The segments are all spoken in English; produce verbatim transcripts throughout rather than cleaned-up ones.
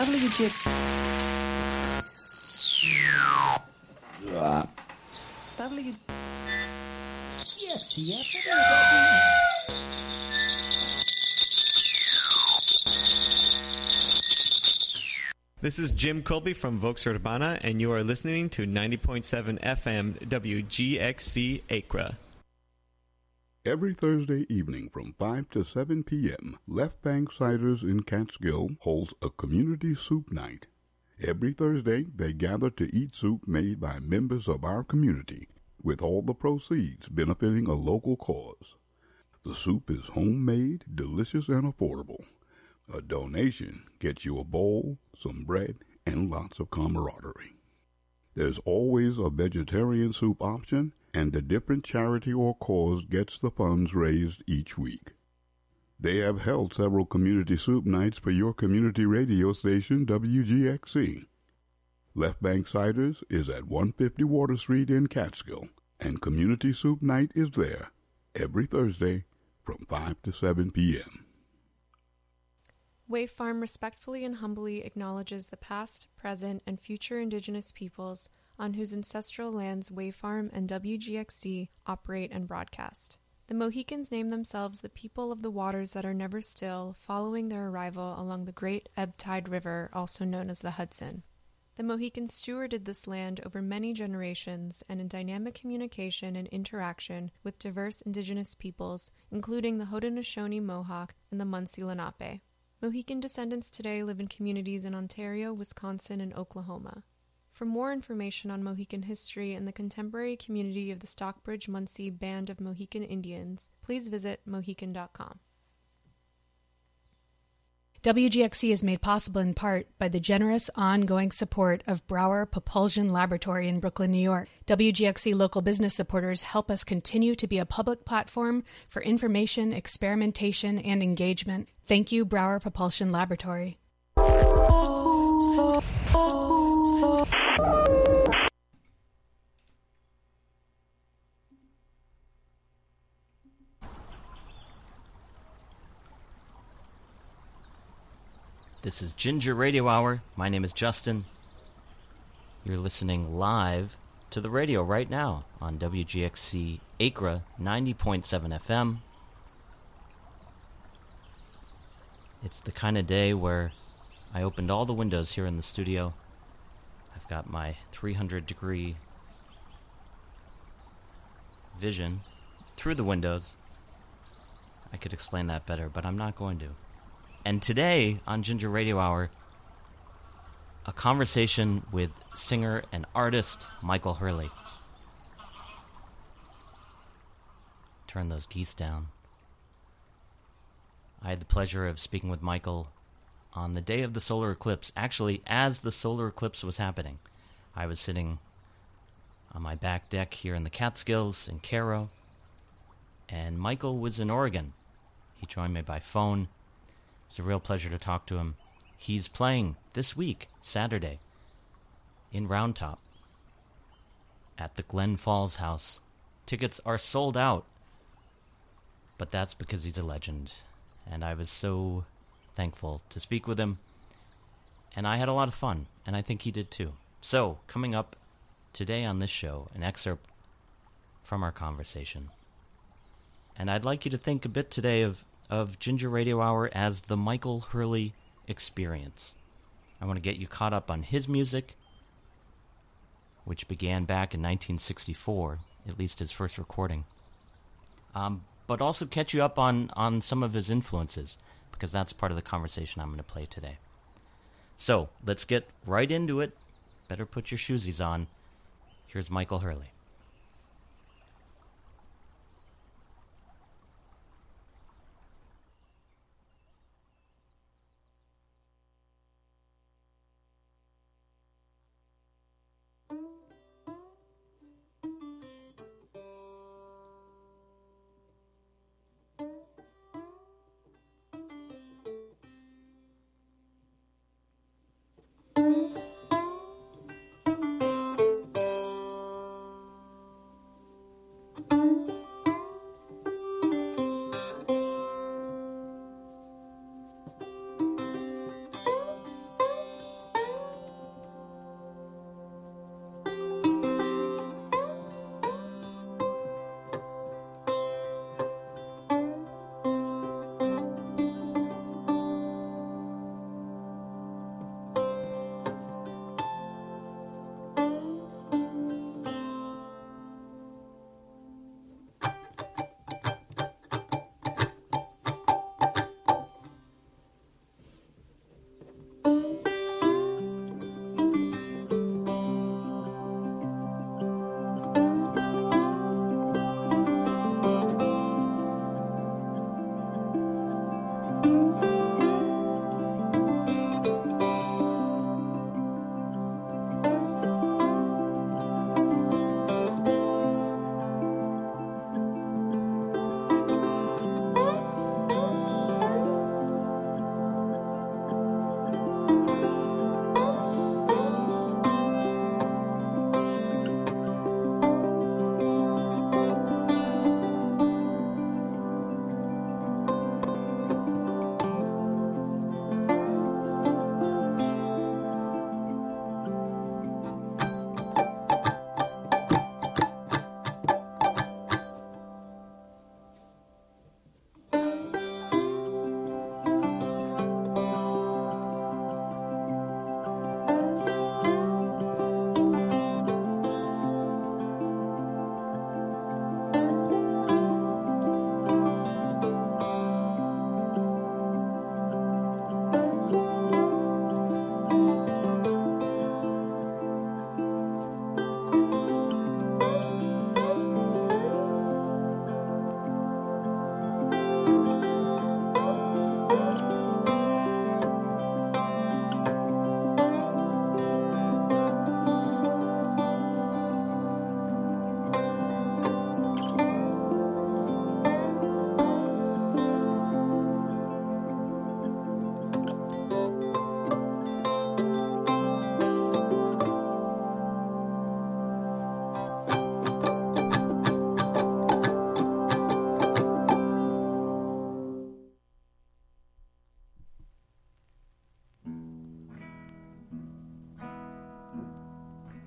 W G... W... This is Jim Colby from Vox Urbana, and you are listening to ninety point seven F M W G X C Acra. Every Thursday evening from five to seven p.m., Left Bank Ciders in Catskill holds a community soup night. Every Thursday, they gather to eat soup made by members of our community, with all the proceeds benefiting a local cause. The soup is homemade, delicious, and affordable. A donation gets you a bowl, some bread, and lots of camaraderie. There's always a vegetarian soup option, and a different charity or cause gets the funds raised each week. They have held several community soup nights for your community radio station, W G X C. Left Bank Ciders is at one fifty Water Street in Catskill, and Community Soup Night is there every Thursday from five to seven p.m. Wave Farm respectfully and humbly acknowledges the past, present, and future Indigenous peoples on whose ancestral lands Wave Farm and W G X C operate and broadcast. The Mohicans name themselves the people of the waters that are never still, following their arrival along the Great Ebb Tide River, also known as the Hudson. The Mohicans stewarded this land over many generations and in dynamic communication and interaction with diverse Indigenous peoples, including the Haudenosaunee Mohawk and the Munsee Lenape. Mohican descendants today live in communities in Ontario, Wisconsin, and Oklahoma. For more information on Mohican history and the contemporary community of the Stockbridge-Munsee Band of Mohican Indians, please visit mohican dot com. W G X C is made possible in part by the generous, ongoing support of Brower Propulsion Laboratory in Brooklyn, New York. W G X C local business supporters help us continue to be a public platform for information, experimentation, and engagement. Thank you, Brower Propulsion Laboratory. This is Ginger Radio Hour. My name is Justin. You're listening live to the radio right now on W G X C Acra ninety point seven F M. It's the kind of day where I opened all the windows here in the studio. I've got my three hundred degree vision through the windows. I could explain that better, but I'm not going to. And today, on Ginger Radio Hour, a conversation with singer and artist Michael Hurley. Turn those geese down. I had the pleasure of speaking with Michael on the day of the solar eclipse. Actually, as the solar eclipse was happening, I was sitting on my back deck here in the Catskills in Cairo, and Michael was in Oregon. He joined me by phone. It's a real pleasure to talk to him. He's playing this week, Saturday, in Round Top at the Glen Falls House. Tickets are sold out, but that's because he's a legend. And I was so thankful to speak with him, and I had a lot of fun, and I think he did too. So, coming up today on this show, an excerpt from our conversation. And I'd like you to think a bit today of of Ginger Radio Hour as the Michael Hurley experience. I want to get you caught up on his music, which began back in nineteen sixty-four, at least his first recording, um, but also catch you up on, on some of his influences, because that's part of the conversation I'm going to play today. So, let's get right into it. Better put your shoesies on. Here's Michael Hurley.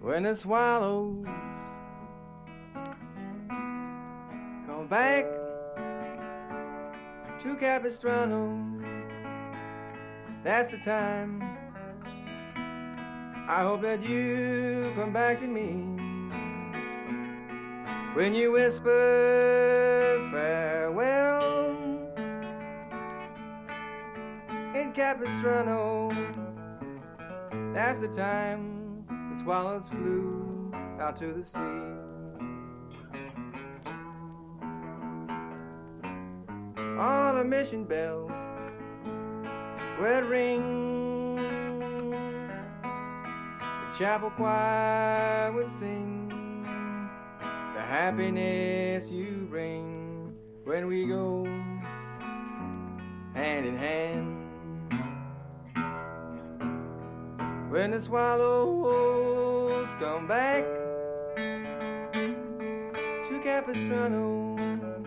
when the swallows come back to Capistrano. That's the time I hope that you come back to me. When you whisper farewell in Capistrano, that's the time the swallows flew out to the sea. All the mission bells would ring, the chapel choir would sing, the happiness you bring when we go hand in hand. When the swallows come back to Capistrano,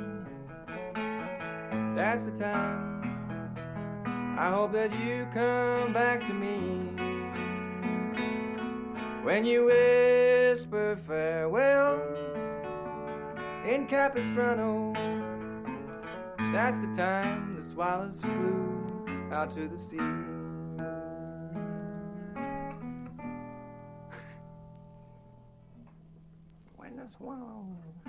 that's the time I hope that you come back to me. When you whisper farewell in Capistrano, that's the time the swallows flew out to the sea. When the swallows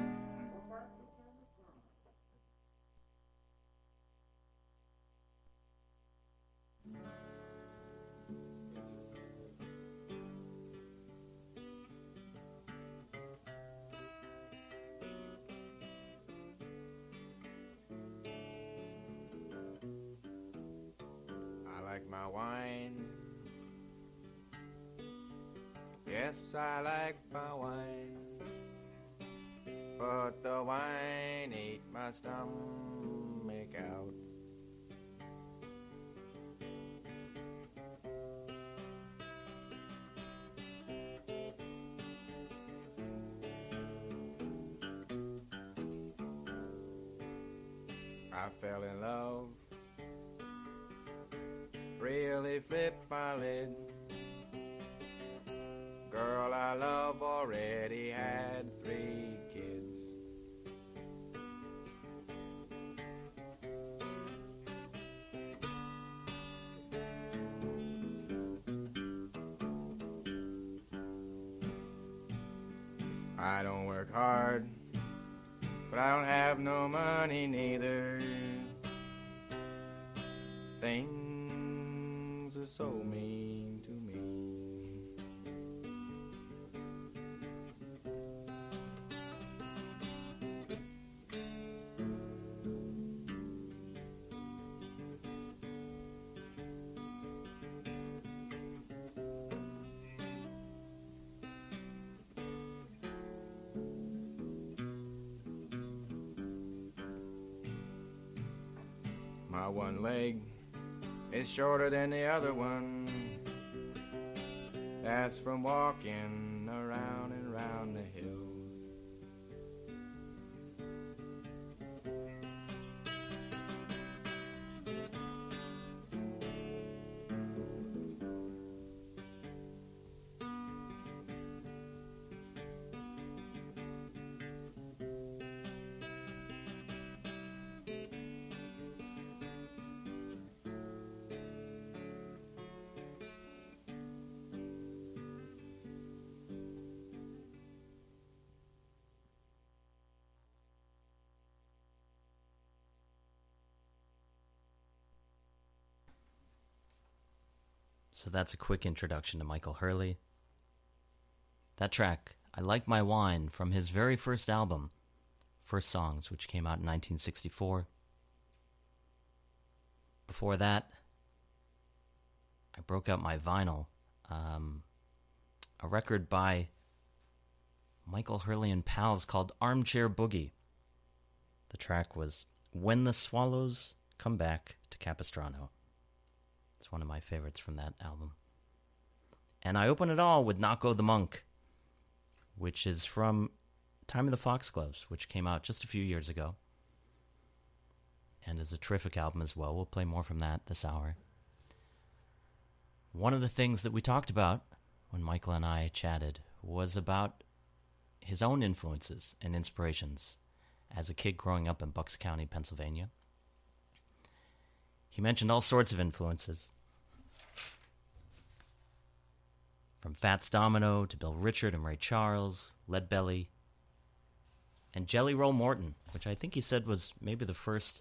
my wine. Yes, I like my wine, but the wine ate my stomach out. I fell in love, really flipped my lid. Girl I love already had three kids. I don't work hard, but I don't have no money neither. Things are so mean to me. My one leg is shorter than the other one. That's from walking around and round the hills. So that's a quick introduction to Michael Hurley. That track, I Like My Wine, from his very first album, First Songs, which came out in nineteen sixty-four. Before that, I broke out my vinyl, um, a record by Michael Hurley and pals called Armchair Boogie. The track was When the Swallows Come Back to Capistrano. It's one of my favorites from that album. And I open it all with Nocco the Monk, which is from Time of the Foxgloves, which came out just a few years ago. And is a terrific album as well. We'll play more from that this hour. One of the things that we talked about when Michael and I chatted was about his own influences and inspirations as a kid growing up in Bucks County, Pennsylvania. He mentioned all sorts of influences, from Fats Domino to Bill Richard and Ray Charles, Leadbelly, and Jelly Roll Morton, which I think he said was maybe the first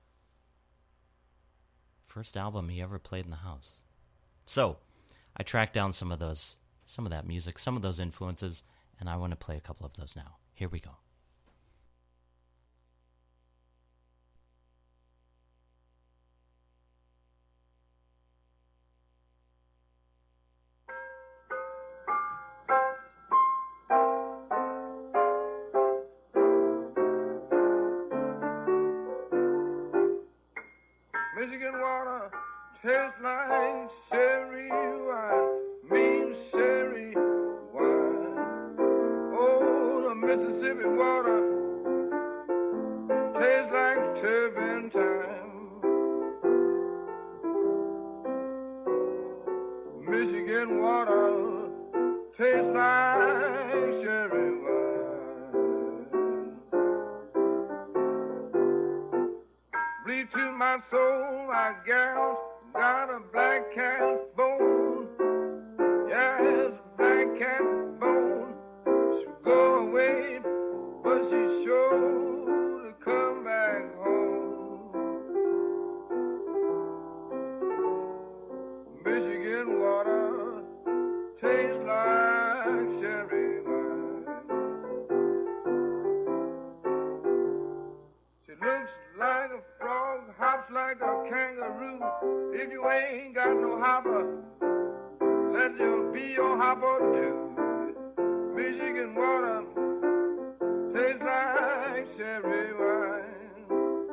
first album he ever played in the house. So, I tracked down some of those, some of that music, some of those influences, and I want to play a couple of those now. Here we go. Michigan water tastes like sherry wine, mean sherry wine. Oh, the Mississippi water tastes like turpentine. Michigan water tastes like sherry wine. Breathe to my soul, my gal got a black cat bone. Yes, black cat bone. She'll go away, but she's sure to come back home. Michigan water tastes like sherry wine. She looks like a frog, hops like a kangaroo. If you ain't got no hopper, let you be your hopper too. Michigan water tastes like sherry wine.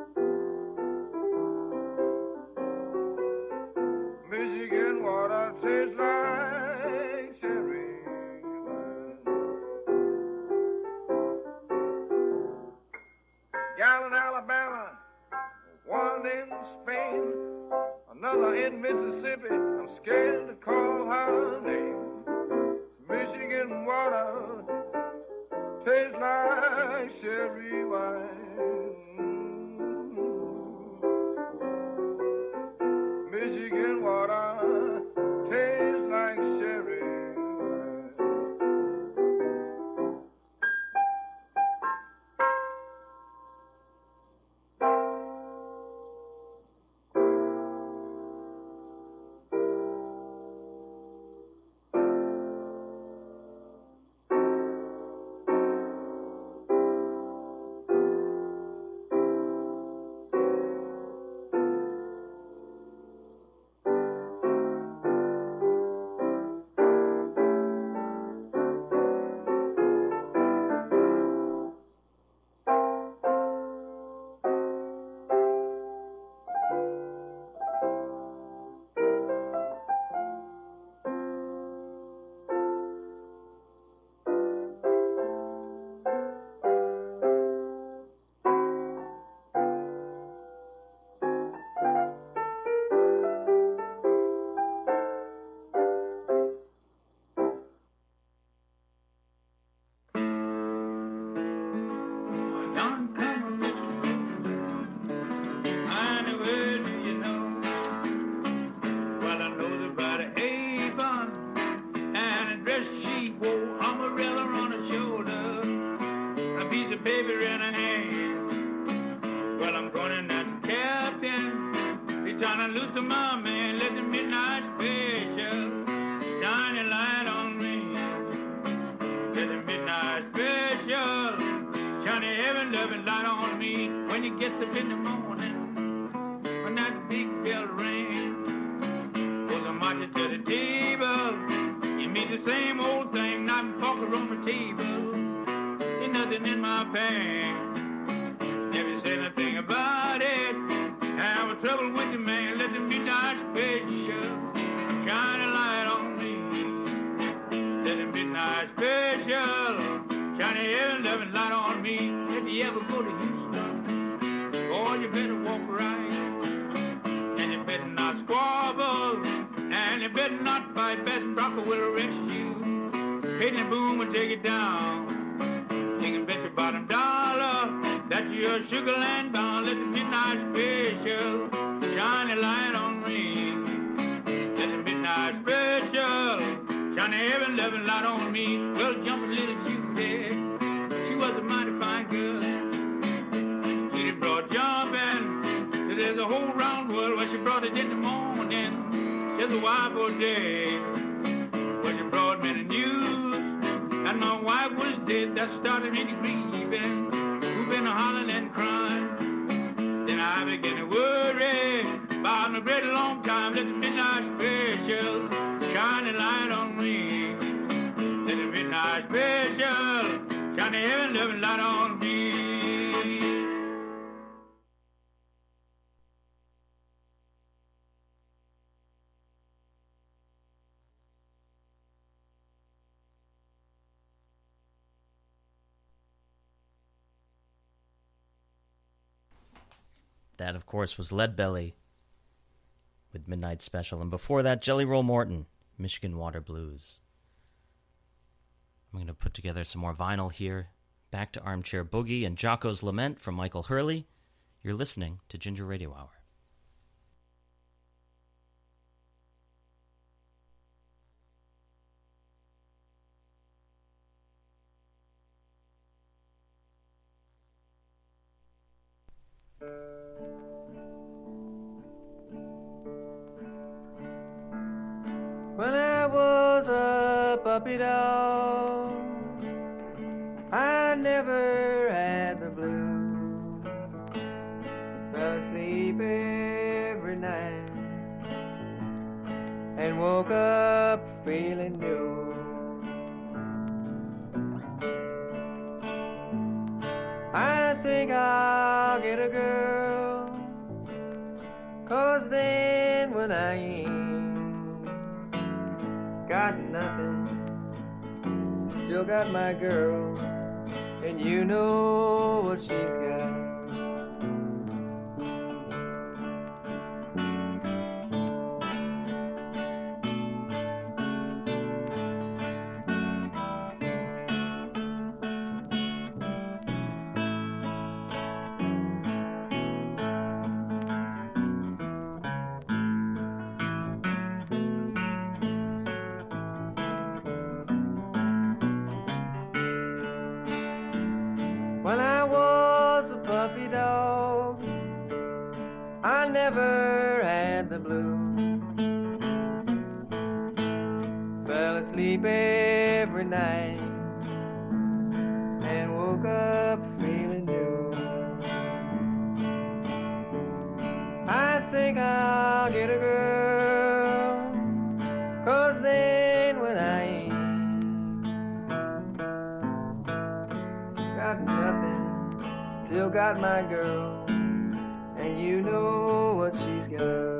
Michigan water tastes like sherry wine. Gal in Alabama, one in Spain, another in Mississippi. I'm scared to call her name. Michigan water tastes like sherry wine. Michigan water tastes like sherry wine. Raging boom will take it down. You can bet your bottom dollar that you're Sugarland bound. Let the midnight special shine a light on me. Let the midnight special shine a heaven loving light on me. Well, jump a little Judy, she was a mighty fine girl. She brought jumping, so there's a whole round world. Well, she brought it in the morning, there's a wife all day. Well, she brought me the news, and my wife was dead. That started me to grieving, moving, hollering and crying. Then I began to worry about my great long time. Let the midnight special shine a light on me. Let the midnight special shine a heaven loving light on me. That, of course, was Leadbelly with Midnight Special. And before that, Jelly Roll Morton, Michigan Water Blues. I'm going to put together some more vinyl here. Back to Armchair Boogie and Jocko's Lament from Michael Hurley. You're listening to Ginger Radio Hour. When I was a puppy dog, I never had the blues. Fell asleep every night and woke up feeling new. I think I'll get a girl, 'cause then when I ain't got nothing, still got my girl, and you know what she's got. When I was a puppy dog, I never had the blues. Fell asleep every night and woke up feeling new. I think I'll get a girl, 'cause then when I ain't got nothing, still got my girl, and you know what she's got.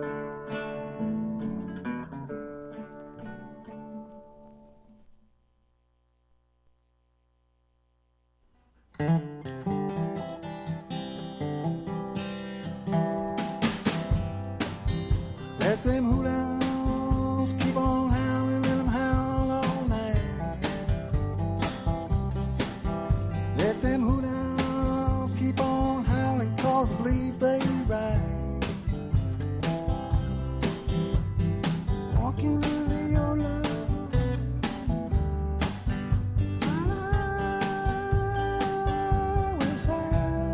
Let them hoot-owls keep on howling, let them howl all night. Let them hoot-owls keep on howling, 'cause I believe they right. Walking into your love, I will say.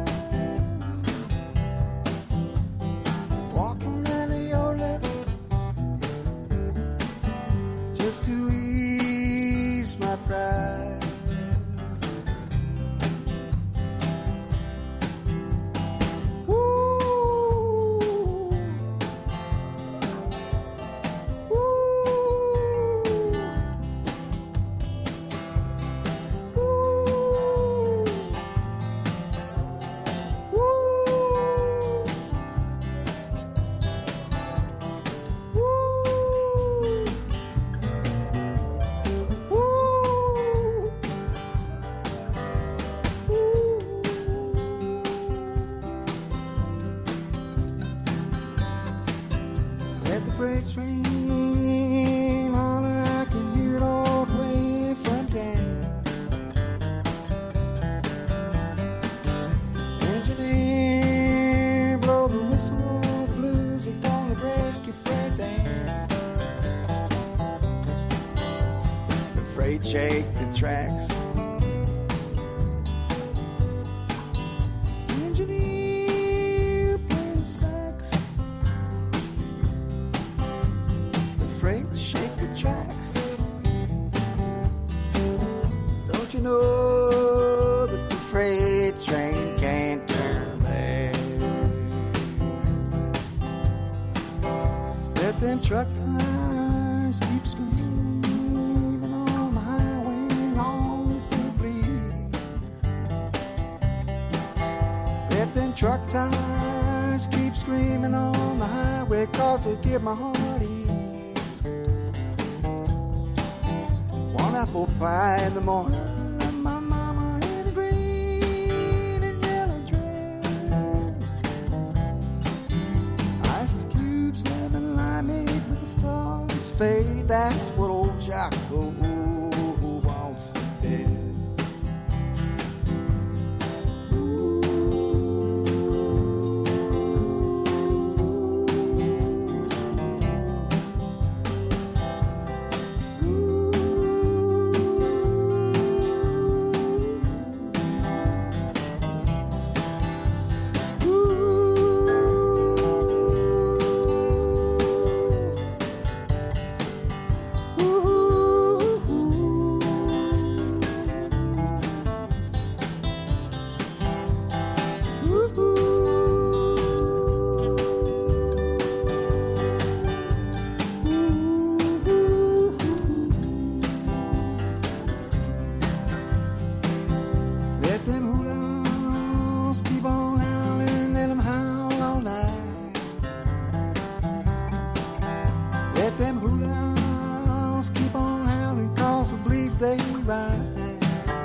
Walking into your love, just to ease my pride. tracks. Engineer plays sax. The freight shake the tracks. Don't you know that the freight train can't turn back? Let them truck tires keep screaming on the highway long as they bleed. Let them truck tires keep screaming on the highway, cause they give my heart ease. One apple pie in the morning, and my mama in a green and yellow dress. Ice cubes, lemon limeade with the stars fade. That's what old Jocko wants to do. Let them hula-hoos keep on howling, let them howl all night. Let them hula-hoos keep on howling, cause I believe they right.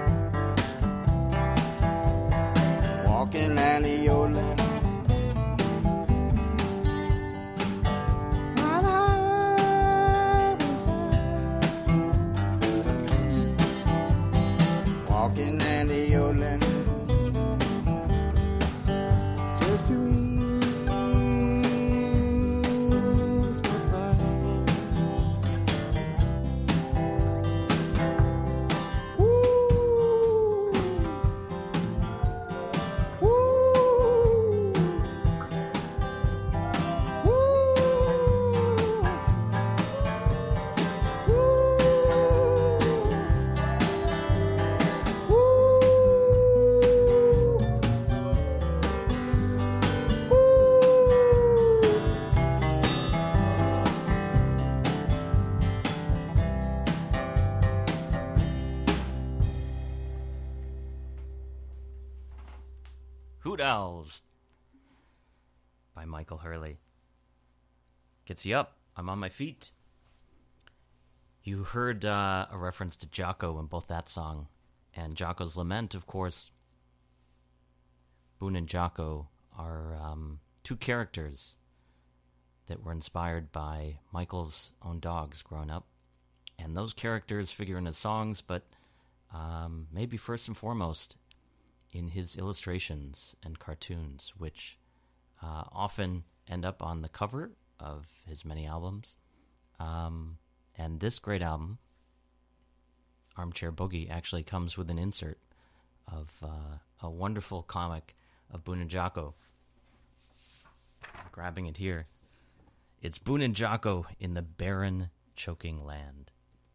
Walking alley yodeling, right highway side. Walking alley yodeling, just to ease my pride. Woo, woo, Hoot Owls by Michael Hurley. Gets you up. I'm on my feet. You heard uh, a reference to Jocko in both that song and Jocko's Lament, of course. Boone and Jocko are um, two characters that were inspired by Michael's own dogs growing up. And those characters figure in his songs, but um, maybe first and foremost in his illustrations and cartoons, which uh, often end up on the cover of his many albums. Um, and this great album, Armchair Boogie, actually comes with an insert of uh, a wonderful comic of Boone and Jocko. I'm grabbing it here. It's Boone and Jocko in the barren, choking land.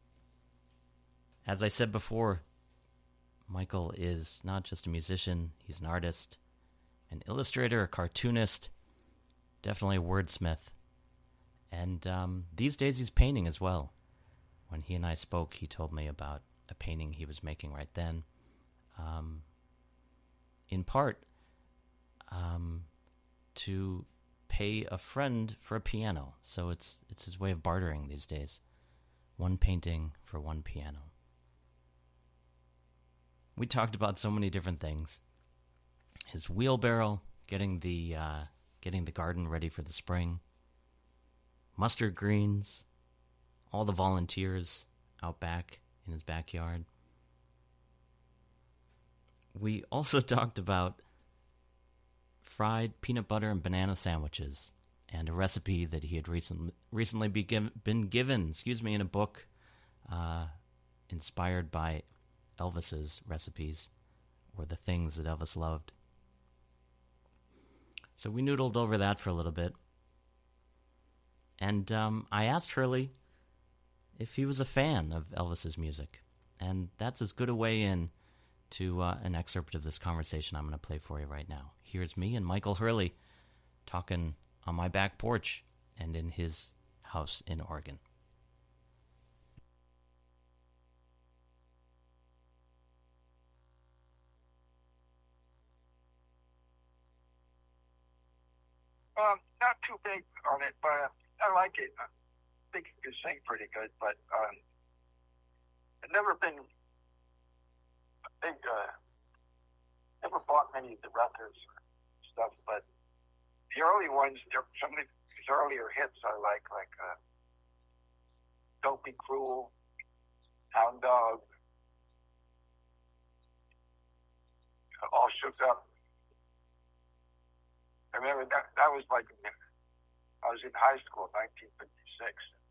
As I said before, Michael is not just a musician, he's an artist, an illustrator, a cartoonist, definitely a wordsmith. And um, these days he's painting as well. When he and I spoke, he told me about a painting he was making right then. Um, in part, um, to pay a friend for a piano. So it's it's his way of bartering these days. One painting for one piano. We talked about so many different things. His wheelbarrow, getting the uh, getting the garden ready for the spring. Mustard greens, all the volunteers out back in his backyard. We also talked about fried peanut butter and banana sandwiches and a recipe that he had recently recently be given, been given, excuse me, in a book uh, inspired by Elvis's recipes or the things that Elvis loved. So we noodled over that for a little bit. And um, I asked Hurley if he was a fan of Elvis's music. And that's as good a way in to uh, an excerpt of this conversation I'm going to play for you right now. Here's me and Michael Hurley talking on my back porch and in his house in Oregon. Um, not too big on it, but uh, I like it. I think you can sing pretty good, but um, I've never been a big, uh, never bought many of the records or stuff, but the early ones, some of his earlier hits I like, like uh, Don't Be Cruel, Hound Dog, All Shook Up. I remember that, that was like, I was in high school in nineteen fifty-six.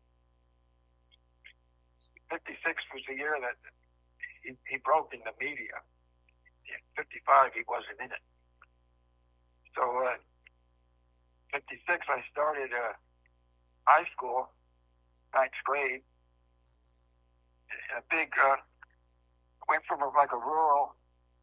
fifty-six was the year that he, he broke in the media. In fifty-five, he wasn't in it. So, uh, fifty-six, I started uh, high school, ninth grade, in a big, uh, went from a, like a rural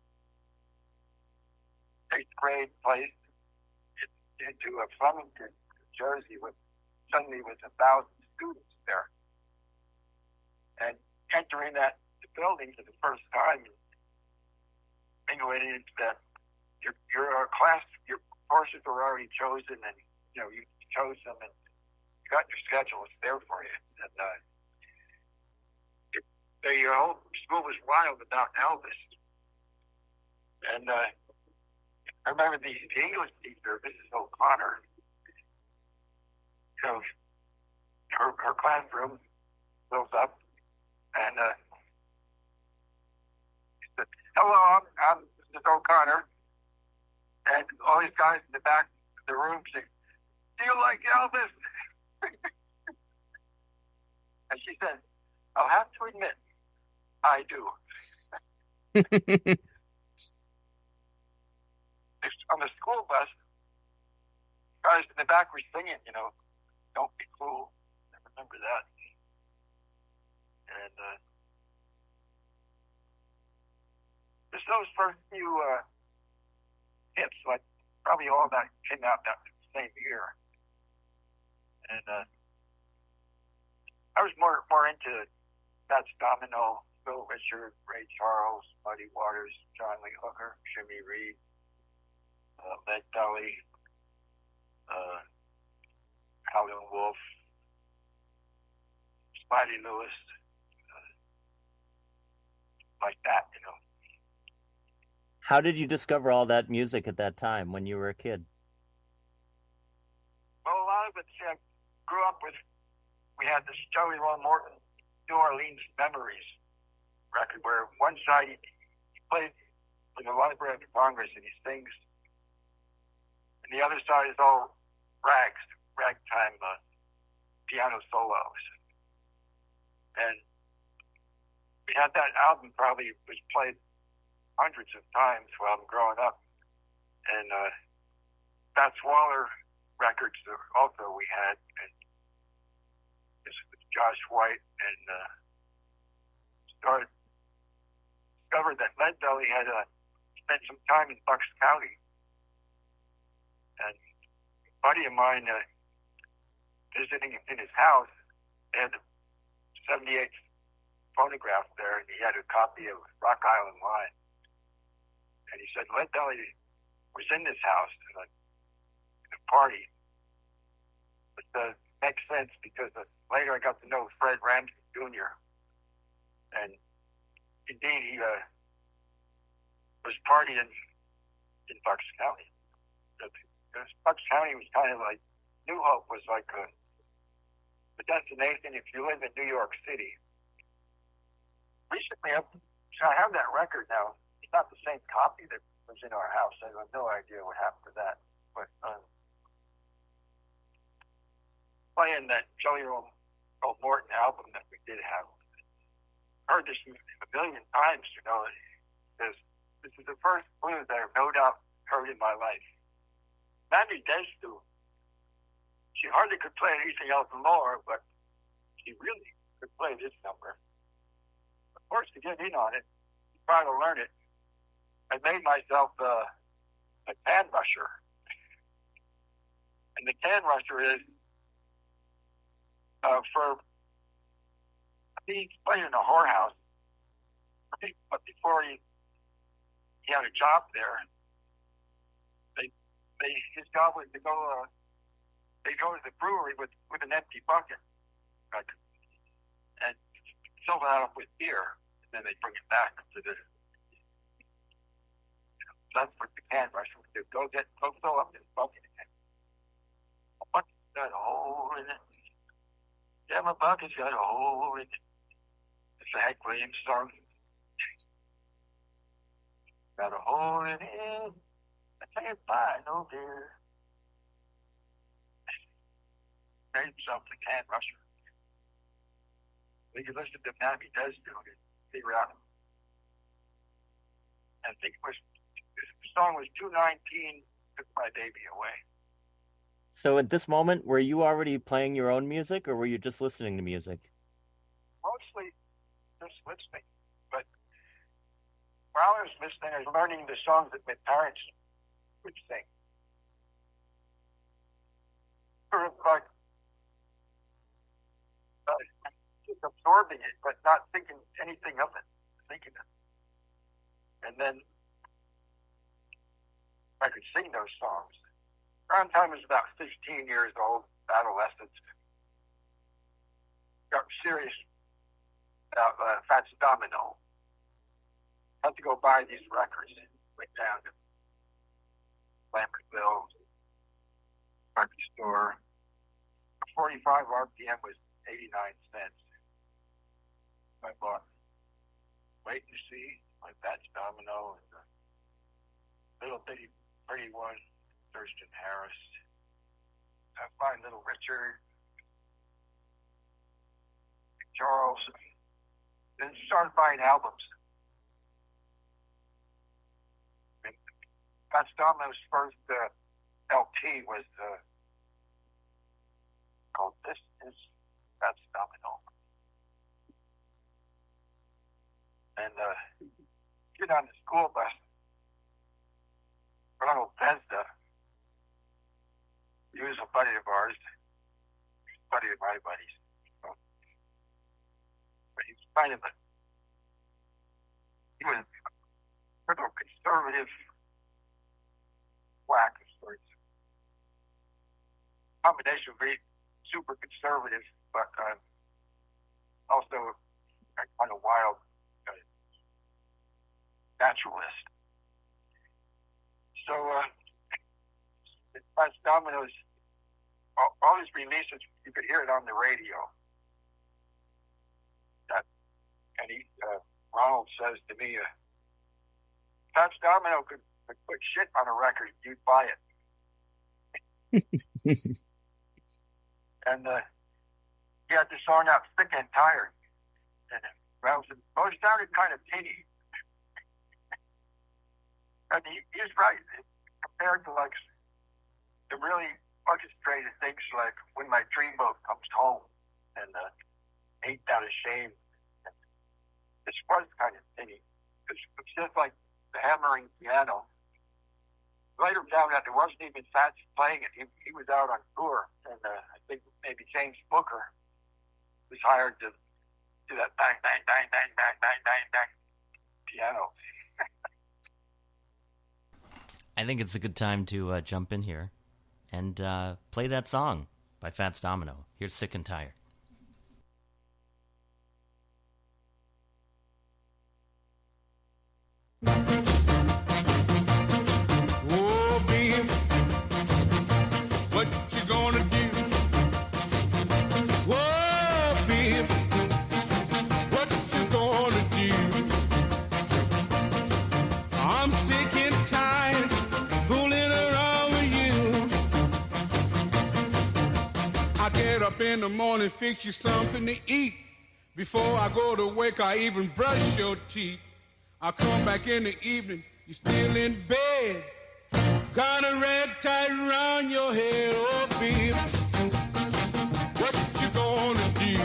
eighth grade place into a Flemington, New Jersey, with suddenly was a thousand students there. And entering that building for the first time, anyway, it's that your your class, your courses were already chosen, and you know you chose them, and you got your schedule. It's there for you. And uh, it, the whole school was wild about Elvis. And uh, I remember the, the English teacher, Missus O'Connor. You know, her her classroom fills up, and uh, she said, "Hello, I'm, I'm Missus O'Connor," and all these guys in the back of the room say, "Do you like Elvis?" And she said, "I'll have to admit, I do." On the school bus, guys in the back were singing, you know, "Don't Be Cruel." I remember that. And uh, just those first few uh, hits, like probably all that came out that same year. And uh, I was more more into Fats Domino, Bill Richard, Ray Charles, Muddy Waters, John Lee Hooker, Jimmy Reed, Uh, Lead Belly, uh, Howlin' Wolf, Spidey Lewis, uh, like that, you know. How did you discover all that music at that time when you were a kid? Well, a lot of it, see, I grew up with, we had this Joey Ron Morton, New Orleans Memories record, where one side he, he played in the Library of Congress and he sings, and the other side is all rags, ragtime uh, piano solos. And we had that album probably was played hundreds of times while I'm growing up. And uh, Fats Waller records also we had, and this was Josh White, and uh, started discovered that Lead Belly had uh, spent some time in Bucks County. And a buddy of mine uh, visiting in his house had a seventy-eight phonograph there, and he had a copy of Rock Island Line. And he said, Lead Belly was in this house at a, at a party. But uh, makes sense because uh, later I got to know Fred Ramsey Junior And indeed, he uh, was partying in Bucks County. Because Bucks County was kind of like, New Hope was like a, a destination if you live in New York City. Recently, I've, I have that record now. It's not the same copy that was in our house. I have no idea what happened to that. But uh, playing that Joey Ro- Ro- Morton album that we did have, heard this a million times, you know. This, this is the first blues I have no doubt heard in my life. Mammy Desdu, she hardly could play anything else more, but she really could play this number. Of course, to get in on it, to try to learn it, I made myself uh, a can rusher. And the can rusher is uh, for, he played in a whorehouse, but before he, he had a job there, they, they, his job was to go, uh, they go to the brewery with, with an empty bucket, like, and fill it up with beer, and then they bring it back to the, that's what the can rusher would do. Go get, go fill up this bucket again. A bucket's got a hole in it. Yeah, my bucket's got a hole in it. It's a Hank Williams song. Got a hole in it. I can't buy no beer. Made himself the can rusher. We could listen to Mammy Desdu and figure out. I think it was, the song was two nineteen, Took My Baby Away. So at this moment, were you already playing your own music, or were you just listening to music? Mostly just listening. But while I was listening, I was learning the songs that my parents would sing. Sort of like uh, just absorbing it, but not thinking anything of it. Thinking it. And then I could sing those songs. Around the time I was about fifteen years old, adolescent. Got serious about uh, Fats Domino. Had to go buy these records. Went down to Lambertville record store. forty-five R P M was eighty-nine cents. I bought Wait to See by Fats Domino and the Little Bitty Pretty One, Thurston Harris. I find Little Richard, Charles. Then started buying albums. And Fats Domino's first uh, L P was uh, called This Is Fats Domino. And uh, get on the school bus. Ronald Bethesda, he was a buddy of ours, he was a buddy of my buddies. So, but he was kind of a, he was a little conservative whack of sorts. Combination of very super conservative, but uh, also a kind of wild uh, naturalist. So, uh, Fats Domino's, all, all his releases, you could hear it on the radio. That, and he, uh, Ronald says to me, uh, Fats Domino could, could put shit on a record, you'd buy it. And uh, he had the song out, Sick and Tired. And Ronald said, oh, it sounded kind of tinny. And he, he's right. Compared to like the really orchestrated things like When My Dreamboat Comes Home and uh, Ain't That a Shame. And this was kind of tinny. It's, it's just like the hammering piano. Later found out there wasn't even Fats playing it. He, he was out on tour, and uh, I think maybe James Booker was hired to do that bang, bang, bang, bang, bang, bang, bang, bang piano. I think it's a good time to uh, jump in here and uh, play that song by Fats Domino. Here's Sick and Tired. Oh, babe, what you gonna do? Oh, babe, what you gonna do? I'm sick and tired fooling around with you. I get up in the morning, fix you something to eat. Before I go to work, I even brush your teeth. I come back in the evening, you still in bed. Got a rag tied around your head, oh babe. What you gonna do?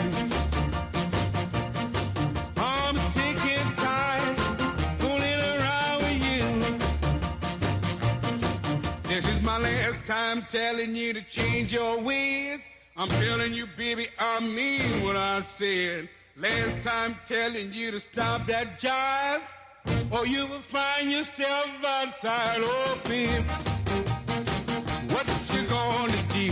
I'm sick and tired, fooling around with you. This is my last time telling you to change your ways. I'm telling you, baby, I mean what I said. Last time telling you to stop that jive, or you will find yourself outside, oh babe. What you gonna do?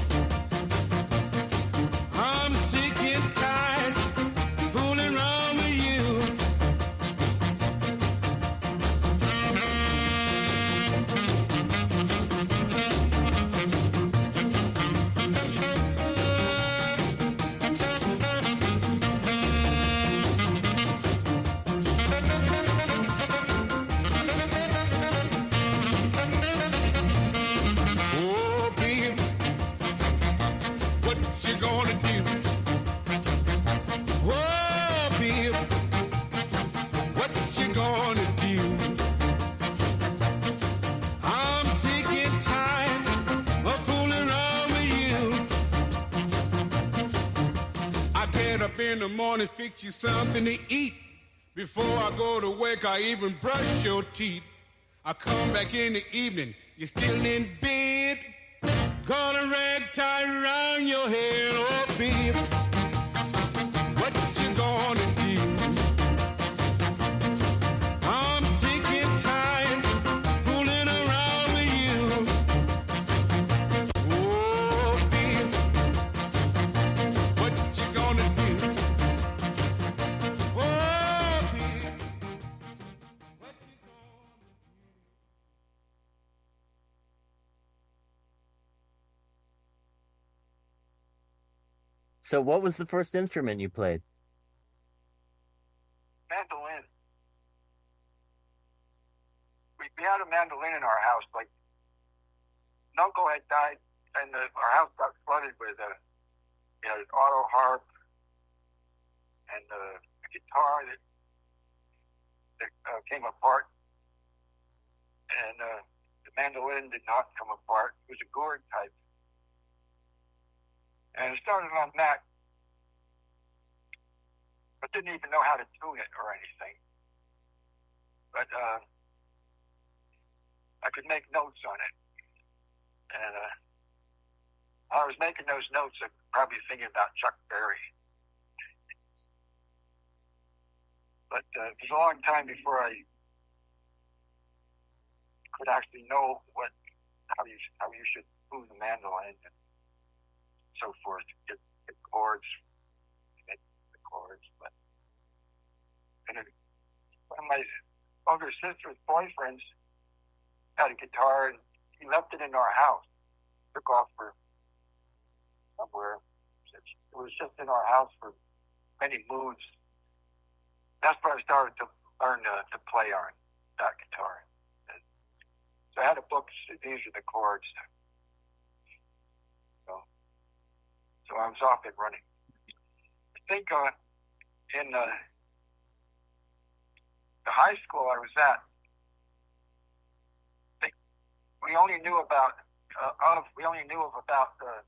I'm sick and tired, fooling around with you. In the morning, fix you something to eat. Before I go to work, I even brush your teeth. I come back in the evening, you're still in bed. Got a rag tied around your head, oh babe. What you gonna do? I'm sick and tired, fooling around with you. Oh babe, what you gonna do? So what was the first instrument you played? Mandolin. We, we had a mandolin in our house. Like, an uncle had died, and the, our house got flooded with a, you know, an auto harp and a, a guitar that, that uh, came apart. And uh, the mandolin did not come apart. It was a gourd type. And it started on that, but didn't even know how to tune it or anything. But uh, I could make notes on it. And uh, I was making those notes, I'm probably thinking about Chuck Berry. But uh, it was a long time before I could actually know what how you how you should tune the mandolin and so forth, get, get chords, make the chords. But and it, one of my older sister's boyfriends had a guitar, and he left it in our house. Took off for somewhere. It was just in our house for many moons. That's where I started to learn to, to play on that guitar. And so I had a book. These are the chords. So I was off and running. I think uh, in uh, the high school I was at, I think we only knew about uh, of we only knew of about uh,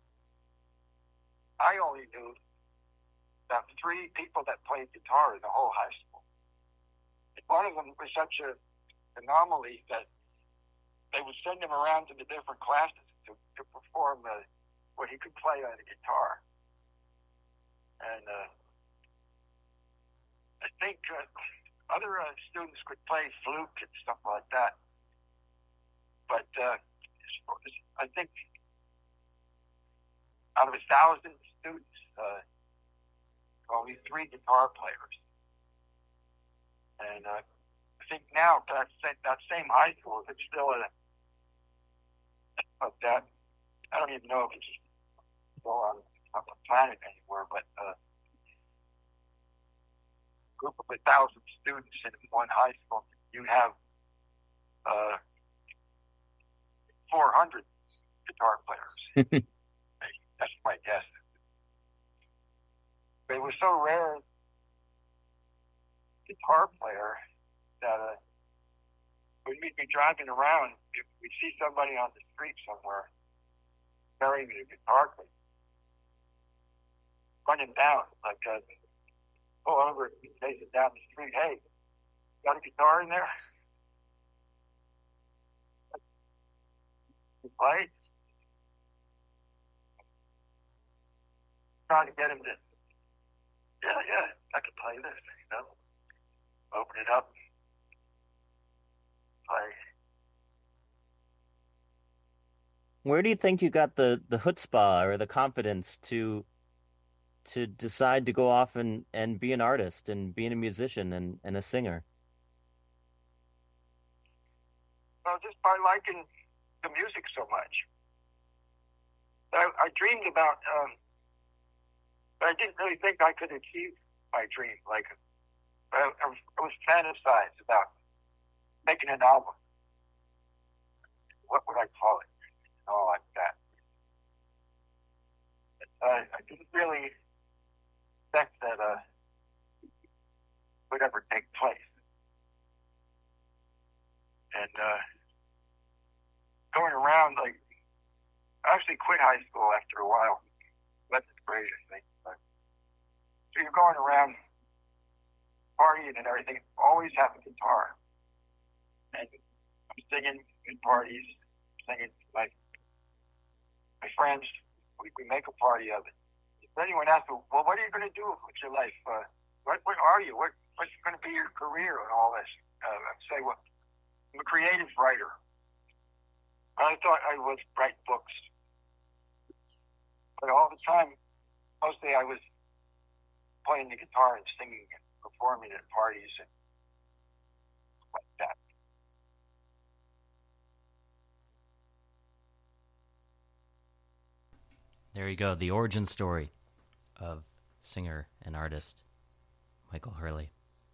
I only knew about three people that played guitar in the whole high school. And one of them was such a anomaly that they would send him around to the different classes to, to perform the. Where he could play on the guitar. And uh, I think uh, other uh, students could play flute and stuff like that. But uh, I think out of a thousand students, uh, only three guitar players. And uh, I think now that, that same high school, it's still a, but that, I don't even know if it's still on, on the planet anymore, but uh, a group of a thousand students in one high school, you have uh, four hundred guitar players. That's my guess. But it was so rare, guitar player, that uh, when we'd be driving around, if we'd see somebody on the street somewhere carrying a guitar case, run him down, like uh, pull over and chase it down the street. Hey, got a guitar in there? You play? Trying to get him to, yeah, yeah, I can play this, you know. Open it up, play. Where do you think you got the, the chutzpah or the confidence to to decide to go off and, and be an artist and being a musician and, and a singer? Well, just by liking the music so much. I, I dreamed about, um, but I didn't really think I could achieve my dream. Like, I, I, was, I was fantasized about making an album. What would I call it? All like that. Uh, I didn't really expect that uh, would ever take place. And uh, going around, like, I actually quit high school after a while. Eleventh grade, I think. But, so you're going around partying and everything, always have a guitar. And I'm singing in parties, singing like my friends, we, we make a party of it. If anyone asks me, well, what are you going to do with your life? Uh, what, what are you? What, what's going to be your career and all this? Uh, I'd say, well, I'm a creative writer. I thought I would write books. But all the time, mostly I was playing the guitar and singing and performing at parties and like that. There you go, the origin story of singer and artist Michael Hurley.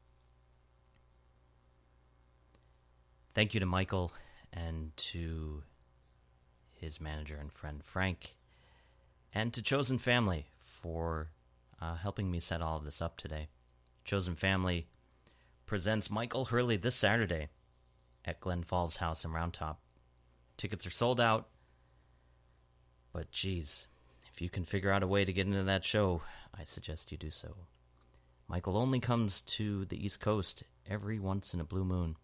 Thank you to Michael and to his manager and friend Frank, and to Chosen Family for uh, helping me set all of this up today. Chosen Family presents Michael Hurley this Saturday at Glen Falls House in Round Top. Tickets are sold out, but geez, if you can figure out a way to get into that show, I suggest you do so. Michael only comes to the East Coast every once in a blue moon.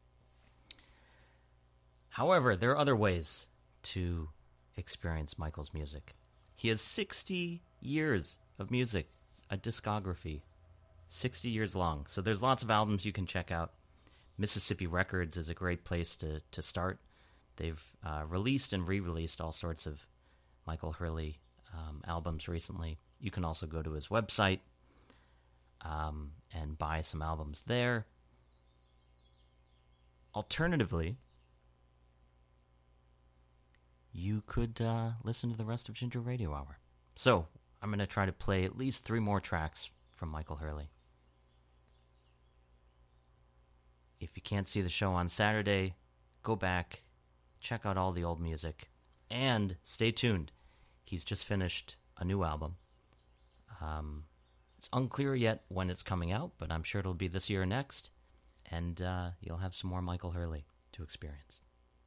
However, there are other ways to experience Michael's music. He has sixty years of music, a discography, sixty years long. So there's lots of albums you can check out. Mississippi Records is a great place to, to start. They've uh, released and re-released all sorts of Michael Hurley um, albums recently. You can also go to his website um, and buy some albums there. Alternatively, you could uh, listen to the rest of Ginger Radio Hour. So, I'm going to try to play at least three more tracks from Michael Hurley. If you can't see the show on Saturday, go back, check out all the old music, and stay tuned. He's just finished a new album. Um, it's unclear yet when it's coming out, but I'm sure it'll be this year or next, and uh, you'll have some more Michael Hurley to experience.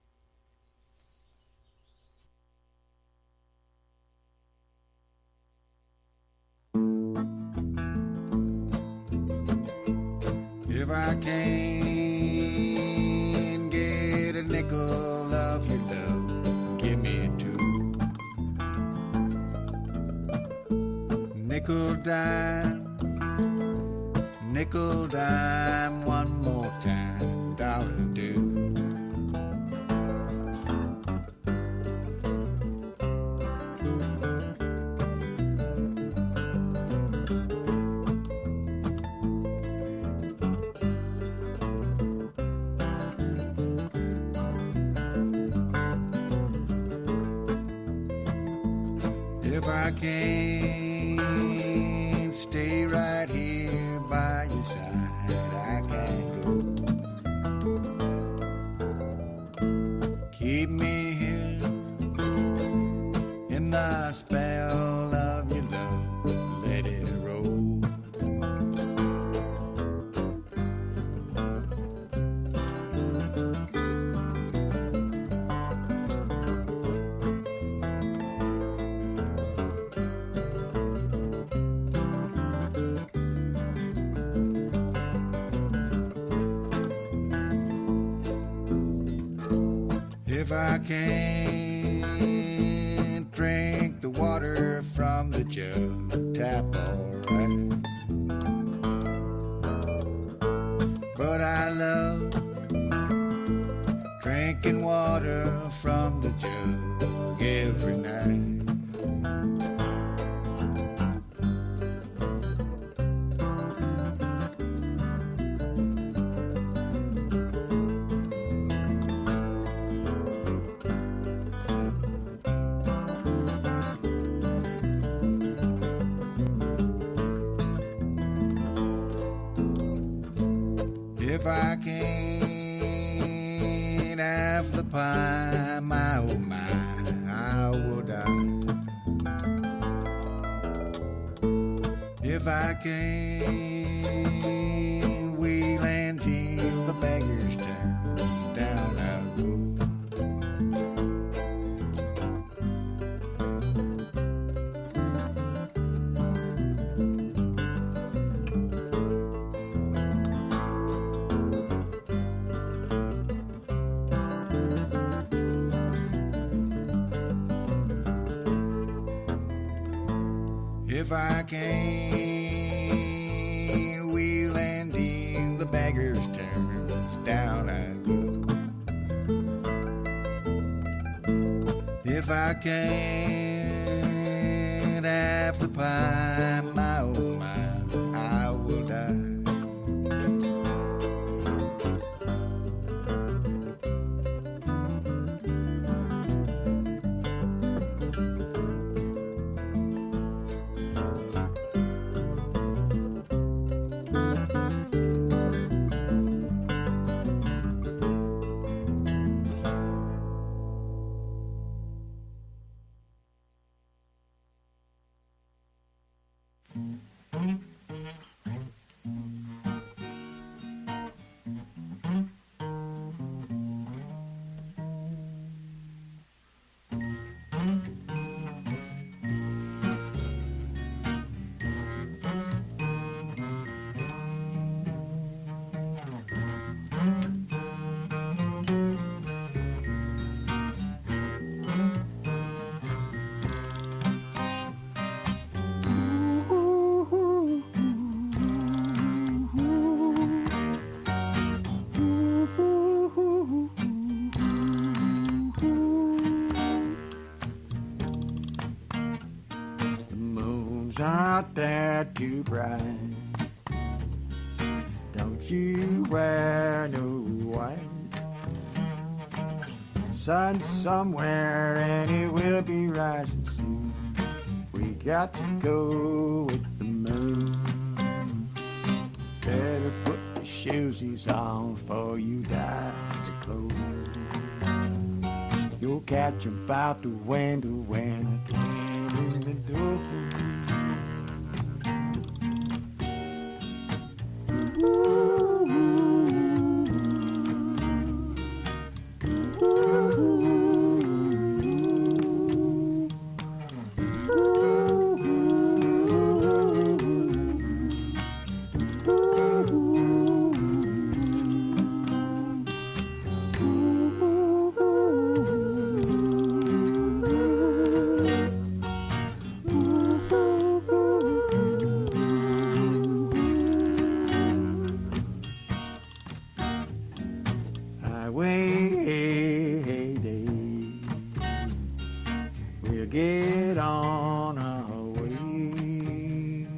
If I can get a nickel of your love, give me two. Nickel dime, nickel dime, one more time, dollar do. If I can't stay right here by your side, I can't go. Keep me here in the spell of your love, let it roll. If I can't drink the water from the jug tap, alright. But I love drinking water from the jug every night. If I can't have the pie, my oh my, I will die. If I can't wheel and till the beggar's turns, down I go. If I can't wheel and deal the beggar's turns, down I go. If I can't have the pie, my oh my, I will die. Not that too bright. Don't you wear no white. Sun somewhere and it will be rising soon. We got to go with the moon. Better put your shoesies on before you die the clothes. You'll catch 'em about the window when I came in the door. Get on our way,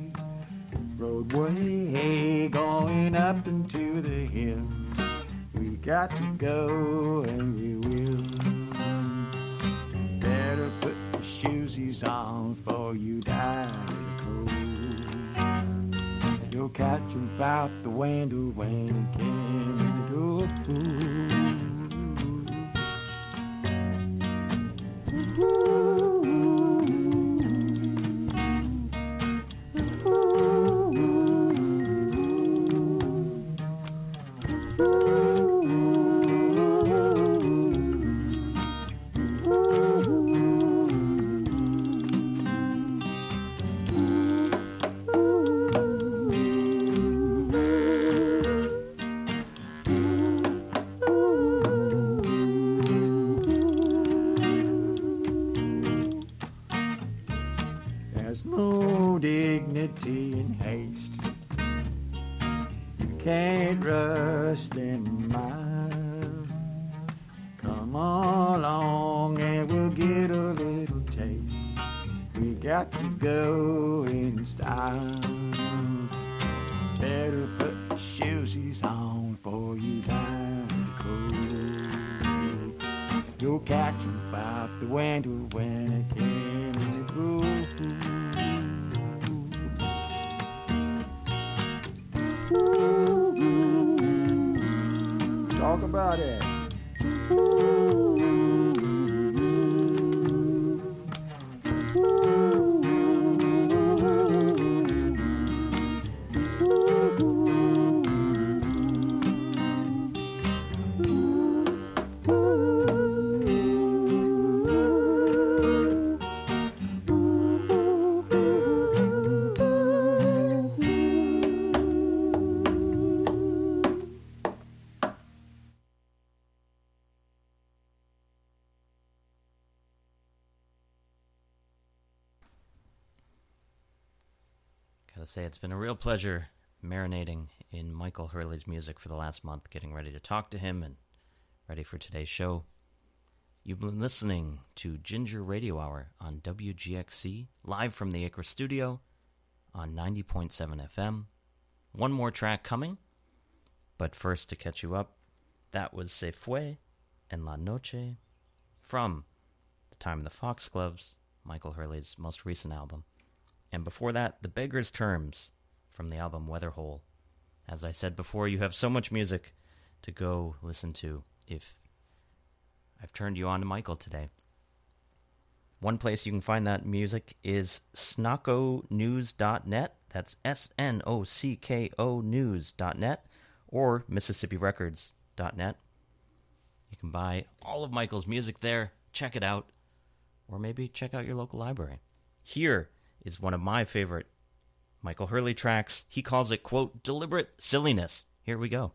roadway going up into the hills. We got to go and we will. Better put your shoesies on before you die cold. You'll catch 'em about the window when it can't go. got to go in style. Better put your shoesies on before you down the cold. You'll catch 'em about the winter when it came in the groove. Talk about it. Gotta say, it's been a real pleasure marinating in Michael Hurley's music for the last month, getting ready to talk to him and ready for today's show. You've been listening to Ginger Radio Hour on W G X C, live from the Acre Studio on ninety point seven F M. One more track coming, but first to catch you up, that was Se Fue en la Noche from The Time of the Foxgloves, Michael Hurley's most recent album. And before that, The Beggar's Terms from the album Weatherhole. As I said before, you have so much music to go listen to if I've turned you on to Michael today. One place you can find that music is snocko news dot net. That's S N O C K O news dot net or Mississippi Records dot net. You can buy all of Michael's music there, check it out, or maybe check out your local library. Here is one of my favorite Michael Hurley tracks. He calls it, quote, deliberate silliness. Here we go.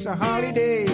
a holiday.